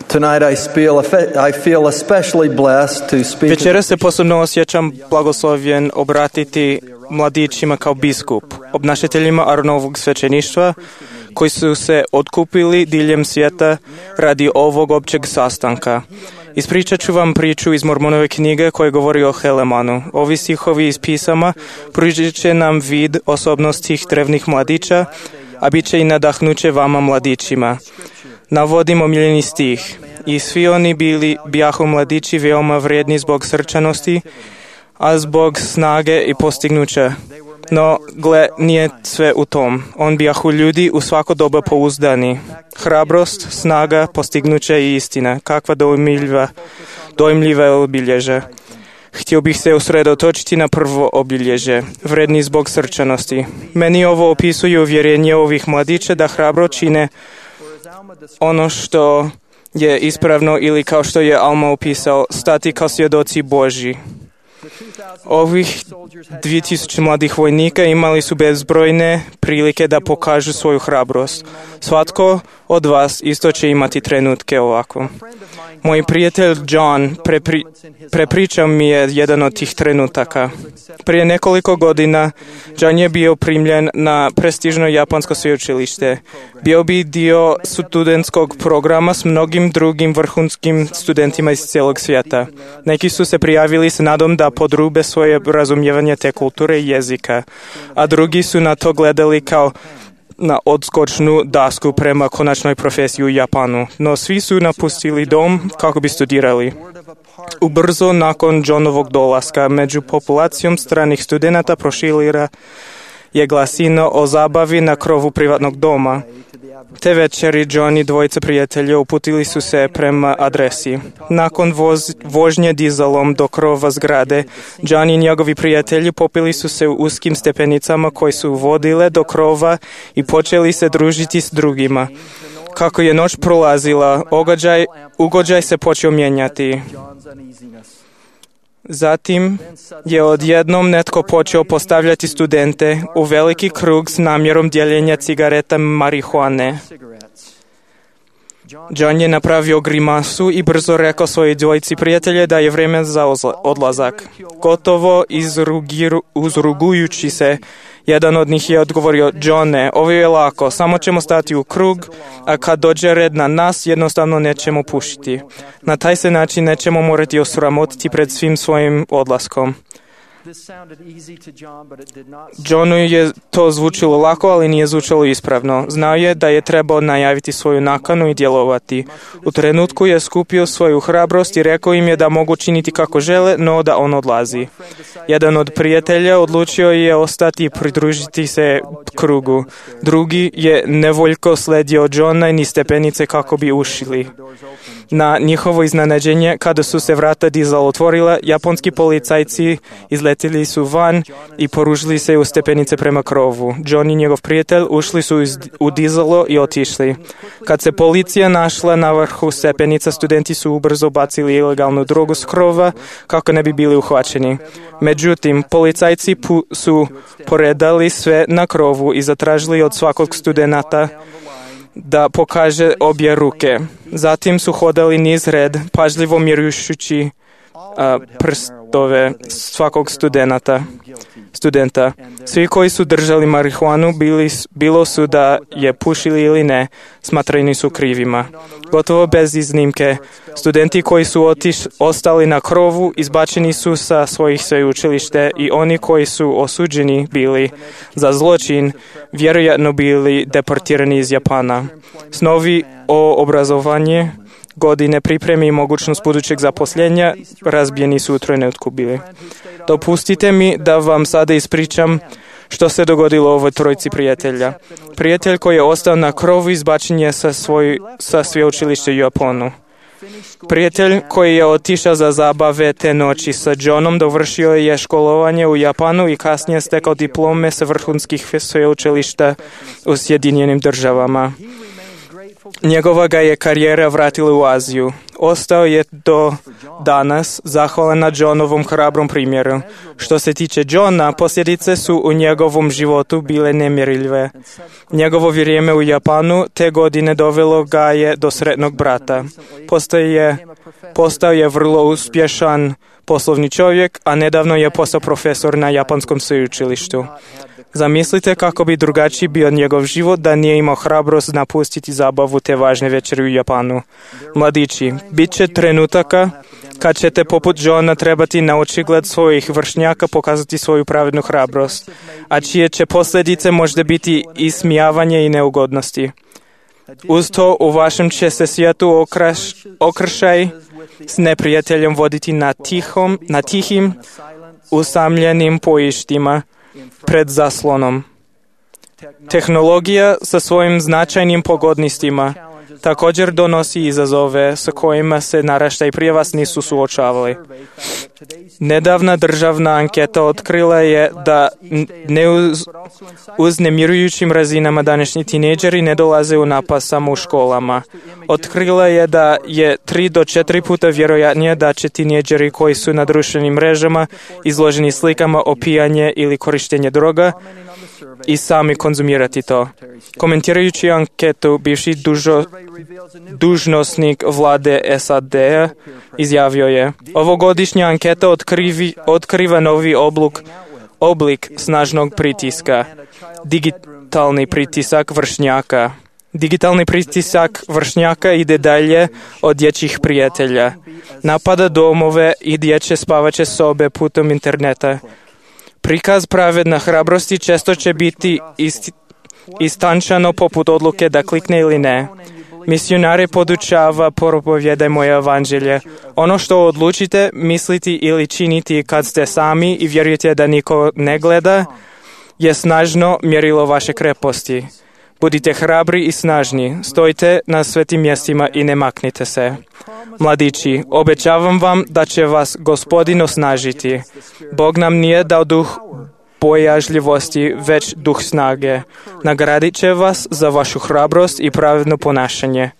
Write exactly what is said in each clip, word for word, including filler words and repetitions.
Tonight I feel, I feel especially blessed to speak. Večeras se posebno osjećam blagoslovljen obratiti mladićima kao biskup, obnašateljima Aronovog svećeništva, koji su se otkupili diljem svijeta radi ovog općeg sastanka. Ispričat ću vam priču iz Mormonove knjige koja govori o Helemanu. Ovi stihovi iz pisama pružit će nam vid osobnosti tih drevnih mladića, a bit će i nadahnuće vama mladićima. Navodim omiljeni stih. I svi oni bili bijahu mladići veoma vrijedni zbog srčanosti, a zbog snage i postignuća. No, gle, nije sve u tom. On bijahu ljudi u svako doba pouzdani. Hrabrost, snaga, postignuće i istina. Kakva dojmljiva, dojmljiva obilježja. Htio bih se usredotočiti na prvo obilježje, vredni zbog srčanosti. Meni ovo opisuje uvjerenje ovih mladića da hrabro čine ono što je ispravno ili kao što je Alma opisao, stati kao svjedoci Božji. Ovih dvije tisuće mladih vojnika imali su bezbrojne prilike da pokažu svoju hrabrost. Svatko od vas isto će imati trenutke ovako. Moj prijatelj John prepri, prepričao mi je jedan od tih trenutaka. Prije nekoliko godina John je bio primljen na prestižno japansko sveučilište. Bio bi dio studentskog programa s mnogim drugim vrhunskim studentima iz cijelog svijeta. Neki su se prijavili s nadom da podrube svoje razumijevanje te kulture i jezika, a drugi su na to gledali kao na odskočnu dasku prema konačnoj profesiji u Japanu. No svi su napustili dom kako bi studirali. Ubrzo nakon Johnovog dolaska među populacijom stranih studenata proširila je glasina o zabavi na krovu privatnog doma. Te večeri John i dvojica prijatelja uputili su se prema adresi. Nakon voz, vožnje dizalom do krova zgrade, John i njegovi prijatelji popili su se u uskim stepenicama koji su vodile do krova i počeli se družiti s drugima. Kako je noć prolazila, ugođaj, ugođaj se počeo mijenjati. Zatim je odjednom netko počeo postavljati studente u veliki krug s namjerom dijeljenja cigareta marihuane. John je napravio grimasu i brzo rekao svojoj dvojici prijatelje da je vrijeme za odlazak. Gotovo izrugiru, uzrugujući se, jedan od njih je odgovorio: Johne, ovo je lako, samo ćemo stati u krug, a kad dođe red na nas, jednostavno nećemo pušiti. Na taj se način nećemo morati osramotiti pred svim svojim odlaskom. Johnu je to zvučilo lako, ali nije zvučalo ispravno. Znao je da je trebao najaviti svoju nakanu i djelovati. U trenutku je skupio svoju hrabrost i rekao im je da mogu činiti kako žele, no da on odlazi. Jedan od prijatelja odlučio je ostati i pridružiti se krugu. Drugi je nevoljko sledio Johna i niz stepenice kako bi ušli. Na njihovo iznenađenje, kada su se vrata dizala otvorila, japonski policajci izletili su van i poružili se u stepenice prema krovu. John i njegov prijatelj ušli su u dizalo i otišli. Kad se policija našla na vrhu stepenica, studenti su ubrzo bacili ilegalnu drogu s krova kako ne bi bili uhvaćeni. Međutim, policajci pu- su poredali sve na krovu i zatražili od svakog studenta da pokaže obje ruke. Zatim su hodali niz red, pažljivo mjerujući prstove svakog studenta. studenta. Svi koji su držali marihuanu, bili, bilo su da je pušili ili ne, smatrani su krivima. Gotovo bez iznimke, studenti koji su otiš, ostali na krovu izbačeni su sa svojih sveučilište i oni koji su osuđeni bili za zločin, vjerojatno bili deportirani iz Japana. Snovi o obrazovanje, godine pripremi i mogućnost budućeg zaposlenja razbijeni su u trenutku bili. Dopustite mi da vam sada ispričam što se dogodilo ovoj trojici prijatelja. Prijatelj koji je ostao na krovu izbačen je sa, svoj, sa sveučilišta u Japanu. Prijatelj koji je otišao za zabave te noći sa Johnom dovršio je školovanje u Japanu i kasnije stekao diplome sa vrhunskih sveučilišta u Sjedinjenim državama. Njegova ga je karijera vratila u Aziju. ostao je do danas zahvalan na Johnovom hrabrom primjeru. Što se tiče Johna, posljedice su u njegovom životu bile nemjerljive. Njegovo vrijeme u Japanu te godine dovelo ga je do sretnog brata. Postao je, postao je vrlo uspješan poslovni čovjek, a nedavno je postao profesor na japanskom sveučilištu. Zamislite kako bi drugačiji bio njegov život da nije imao hrabrost napustiti zabavu te važne večeri u Japanu. Mladići, bit će trenutaka kad ćete poput Johna trebati na očigled svojih vršnjaka pokazati svoju pravednu hrabrost, a čije će posljedice možda biti ismijavanje i neugodnosti. Uz to u vašem će se svijetu okraš, okršaj s neprijateljem voditi na, tihom, na tihim, usamljenim pojištima pred zaslonom. Tehnologija sa svojim značajnim pogodnostima također donosi izazove s kojima se naraštaji prije vas nisu suočavali. Nedavna državna anketa otkrila je da ne uz, uz nemirujućim razinama današnji tinejdžeri ne dolaze u napast samo u školama. Otkrila je da je tri do četiri puta vjerojatnije da će tinejdžeri koji su na društvenim mrežama izloženi slikama opijanje ili korištenje droga i sami konzumirati to. Komentirajući anketu, bivši dužo, dužnosnik vlade S A D-a izjavio je: ovogodišnja anketa otkrivi, otkriva novi oblik, oblik snažnog pritiska, digitalni pritisak vršnjaka. Digitalni pritisak vršnjaka ide dalje od dječjih prijatelja. Napada domove i dječje spavaće sobe putem interneta. Prikaz pravedne hrabrosti često će biti isti, istančano poput odluke da klikne ili ne. Misionare podučava propovijedajmo evanđelje. Ono što odlučite misliti ili činiti kad ste sami i vjerujete da niko ne gleda je snažno mjerilo vaše kreposti. Budite hrabri i snažni, stojite na svetim mjestima i ne maknite se. Mladići, obećavam vam da će vas Gospodin osnažiti. Bog nam nije dao duh bojažljivosti, već duh snage. Nagradit će vas za vašu hrabrost i pravedno ponašanje.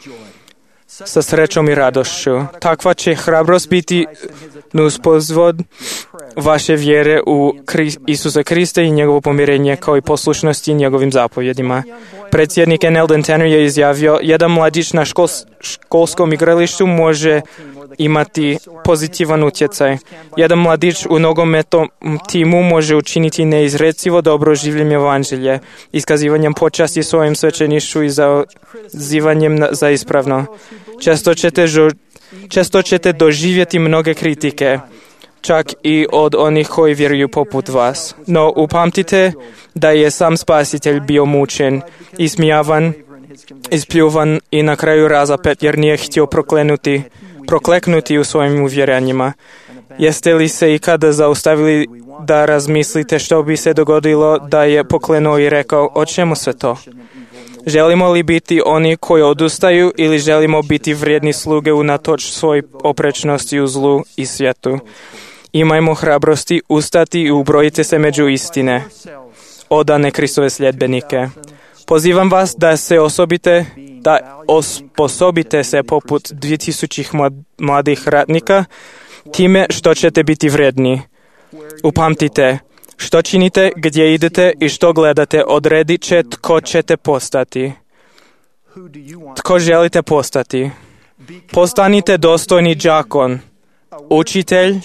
Sa srećom i radošću. Takva će hrabrost biti nuspozvod vaše vjere u Isusa Krista i njegovo pomirenje kao i poslušnosti njegovim zapovjedima. Predsjednik N. Eldon Tanner je izjavio: jedan mladić na škol, školskom igralištu može imati pozitivan utjecaj. Jedan mladić u nogometnom timu može učiniti neizrecivo dobro življenje evanđelje, iskazivanjem počasti svojim svećeništvu i zazivanjem za ispravno. Često ćete, žo, često ćete doživjeti mnoge kritike, čak i od onih koji vjeruju poput vas. No upamtite da je sam Spasitelj bio mučen, ismijavan, ispljuvan i na kraju razapet jer nije htio proklenuti, prokleknuti u svojim uvjerenjima. Jeste li se ikada zaustavili da razmislite što bi se dogodilo da je poklenuo i rekao: o čemu sve to? Želimo li biti oni koji odustaju ili želimo biti vrijedni sluge unatoč svoj oprečnosti u zlu i svijetu? Imajmo hrabrosti ustati i ubrojite se među istine, odane Kristove sljedbenike. Pozivam vas da se osobite, da osposobite se poput dvije tisuće mladih ratnika time što ćete biti vrijedni. Upamtite, što činite, gdje idete i što gledate odredit će tko ćete postati. Tko želite postati? Postanite dostojni đakon, učitelj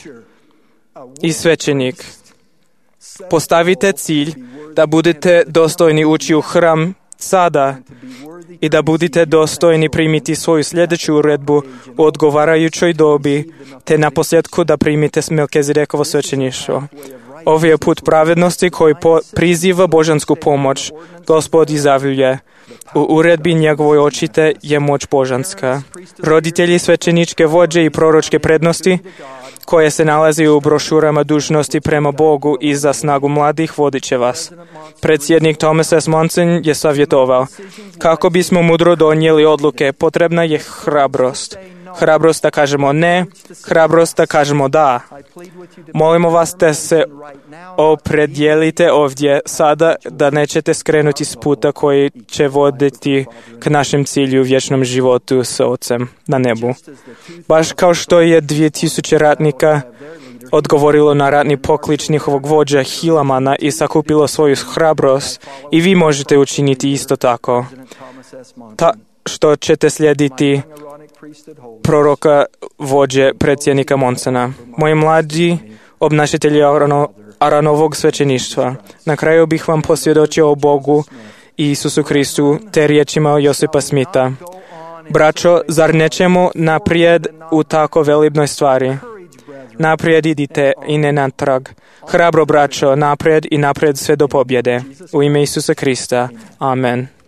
i svećenik. Postavite cilj da budete dostojni ući u hram sada i da budete dostojni primiti svoju sljedeću uredbu u odgovarajućoj dobi, te naposljetku da primite Melkizedekovo svećeništvo. Ovo je put pravednosti koji po- priziva božansku pomoć. Gospod izjavljuje: u uredbi njegovoj očite je moć božanska. Roditelji, svećeničke vođe i proročke prednosti koje se nalazi u brošurama dužnosti prema Bogu i za snagu mladih vodit će vas. Predsjednik Thomas S. Monson je savjetovao: kako bismo mudro donijeli odluke, potrebna je hrabrost. hrabrost da kažemo ne, hrabrost da kažemo da. Molimo vas da se opredijelite ovdje sada, da nećete skrenuti s puta koji će voditi k našem cilju, vječnom životu s Ocem na nebu. Baš kao što je dvije tisuće ratnika odgovorilo na ratni poklič njihovog vođa Hilamana i sakupilo svoju hrabrost, i vi možete učiniti isto tako. Ta što ćete slijediti proroka vođe predsjednika Monsona. Moji mlađi obnašatelji Aaronovog svećeništva, na kraju bih vam posvjedočio o Bogu i Isusu Kristu te riječima Josipa Smita. Braćo, zar nećemo naprijed u tako velibnoj stvari? Naprijed idite i ne natrag. Hrabro, braćo, naprijed i naprijed sve do pobjede. U ime Isusa Krista. Amen.